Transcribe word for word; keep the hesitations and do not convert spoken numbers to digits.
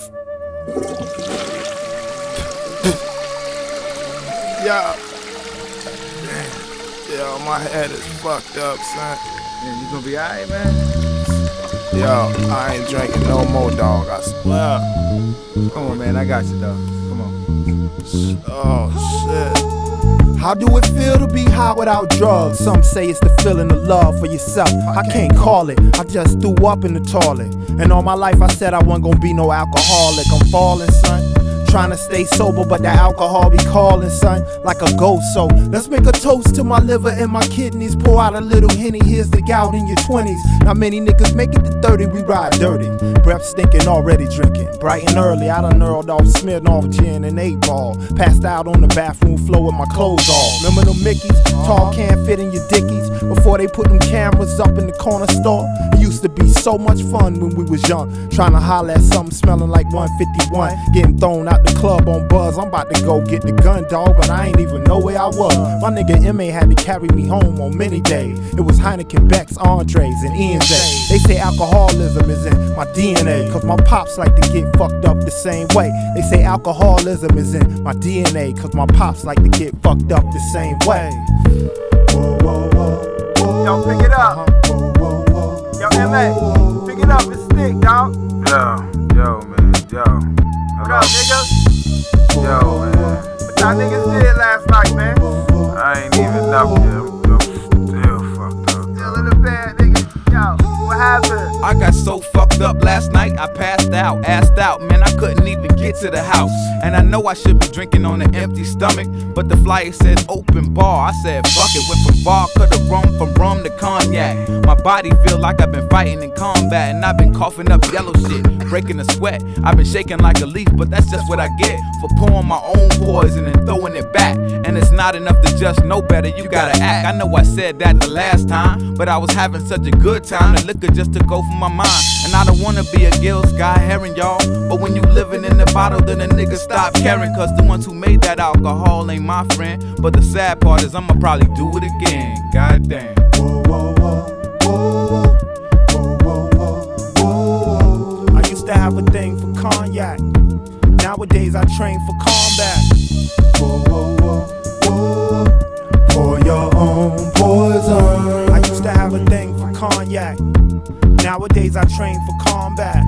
Yo. Damn. Yo, my head is fucked up, son. Man, you gonna be alright, man? Yo, I ain't drinking no more, dog, I swear. Come on, man, I got you, dog. Come on. Oh, shit. How do it feel to be high without drugs? Some say it's the feeling of love for yourself. I can't call it, I just threw up in the toilet. And all my life I said I wasn't gonna be no alcoholic. I'm falling, son, trying to stay sober, but the alcohol be calling, son, like a ghost. So let's make a toast to my liver and my kidneys. Pour out a little Henny, here's the gout in your twenties. Not many niggas make it to thirty, we ride dirty. Breath stinking, already drinking. Bright and early, I done knurled off, smeared off gin and eight ball. Passed out on the bathroom floor with my clothes off. Remember them Mickeys? Tall can't fit in your dickies. Before they put them cameras up in the corner store. It used to be so much fun when we was young. Trying to holler at something smelling like one fifty-one. Getting thrown out the club on buzz. I'm about to go get the gun, dog, but I ain't even know where I was. My nigga M A had to carry me home on many days. It was Heineken, Becks, Andres, and Ian's A. They say alcoholism is in my D N A, cause my pops like to get fucked up the same way. They say alcoholism is in my D N A, cause my pops like to get fucked up the same way. Whoa, whoa, whoa, whoa. Yo, pick it up. Whoa, whoa, whoa. Yo, M A, pick it up, it's thick, dog. Yo, yo, man, yo. What up, nigga? Yo, man. What y'all niggas did last night, man? I ain't even up yet. I'm still fucked up. Still in the bed, nigga. Yo, what happened? I got so fucked up last night, I passed out, assed out, man, I couldn't even get to the house. And I know I should be drinking on an empty stomach, but the flyer says open bar. I said fuck it, went from vodka to rum, from rum to cognac. My body feel like I've been fighting in combat, and I've been coughing up yellow shit, breaking a sweat. I've been shaking like a leaf, but that's just what I get for pouring my own poison and throwing it back. And it's not enough to just know better, you gotta act. I know I said that the last time, but I was having such a good time, the liquor just took over my mind. And I don't wanna be a Gil Sky Herring, y'all, but when you living in the bottle, then the niggas stop caring. Cause the ones who made that alcohol ain't my friend. But the sad part is I'ma probably do it again. Goddamn. Whoa, whoa, whoa, whoa, whoa, whoa, whoa. I used to have a thing for cognac. Nowadays I train for combat. Whoa, whoa, whoa, whoa. Pour your own poison. I used to have a thing for cognac. Nowadays I train for combat.